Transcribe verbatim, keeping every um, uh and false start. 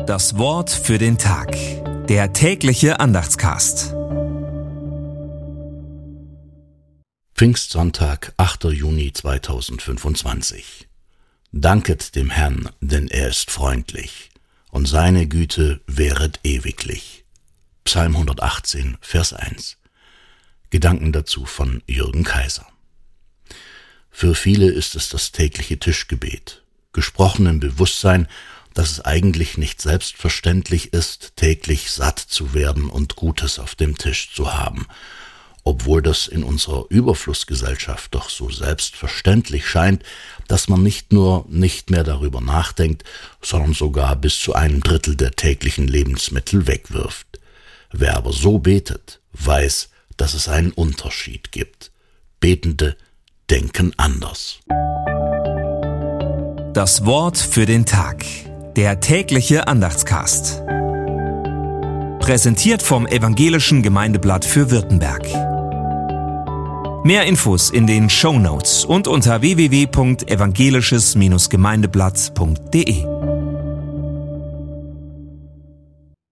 Das Wort für den Tag. Der tägliche Andachtscast. Pfingstsonntag, achter Juni zweitausendfünfundzwanzig. Danket dem Herrn, denn er ist freundlich, und seine Güte währet ewiglich. Psalm hundertachtzehn, Vers eins. Gedanken dazu von Jürgen Kaiser. Für viele ist es das tägliche Tischgebet, gesprochen im Bewusstsein, dass es eigentlich nicht selbstverständlich ist, täglich satt zu werden und Gutes auf dem Tisch zu haben, obwohl das in unserer Überflussgesellschaft doch so selbstverständlich scheint, dass man nicht nur nicht mehr darüber nachdenkt, sondern sogar bis zu einem Drittel der täglichen Lebensmittel wegwirft. Wer aber so betet, weiß, dass es einen Unterschied gibt. Betende denken anders. Das Wort für den Tag. Der tägliche Andachtscast. Präsentiert vom Evangelischen Gemeindeblatt für Württemberg. Mehr Infos in den Shownotes und unter w w w punkt evangelisches Gemeindeblatt punkt de.